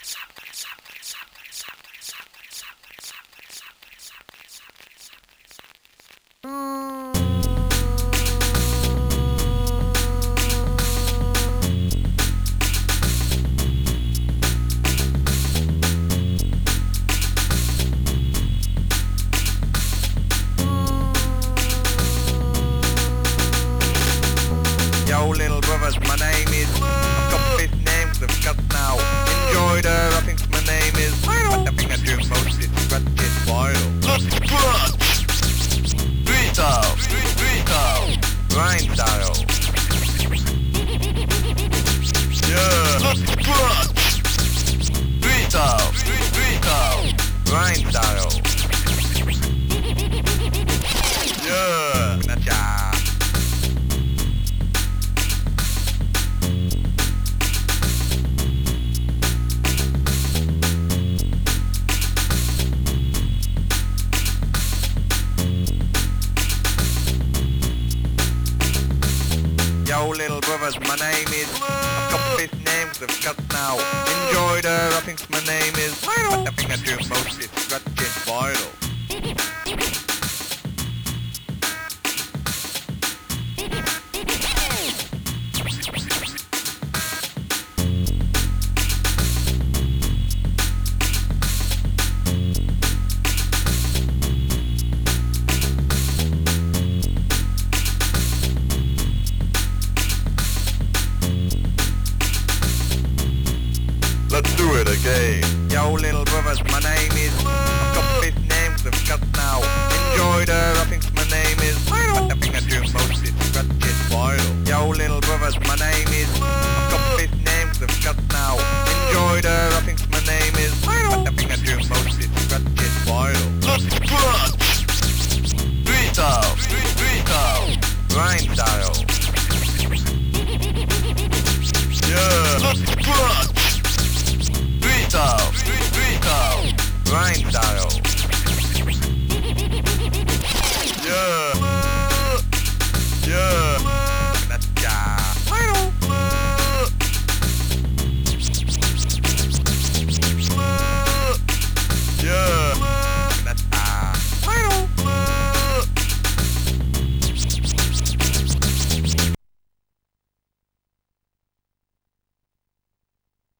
Yo, little brothers, my name is. I've got fifth names I've got now. Enjoy the rappings, my name is. But the thing I do most is scratch it vital. Grind style. Yeah. Grind style. Yeah. Nacha. Yo, little brothers, my name is. I've got fifth names I've got now. Enjoy the rappings, my name is. But the thing I do most is scratch it vital. Let's do it again. Yo, little brothers, my name is. I've got fifth names I've got now. Enjoy the rappings, my name is. But the thing I do most is scratch it vital. Yo, little brothers, my name is. I've got fifth names I've got now. Enjoy the rappings.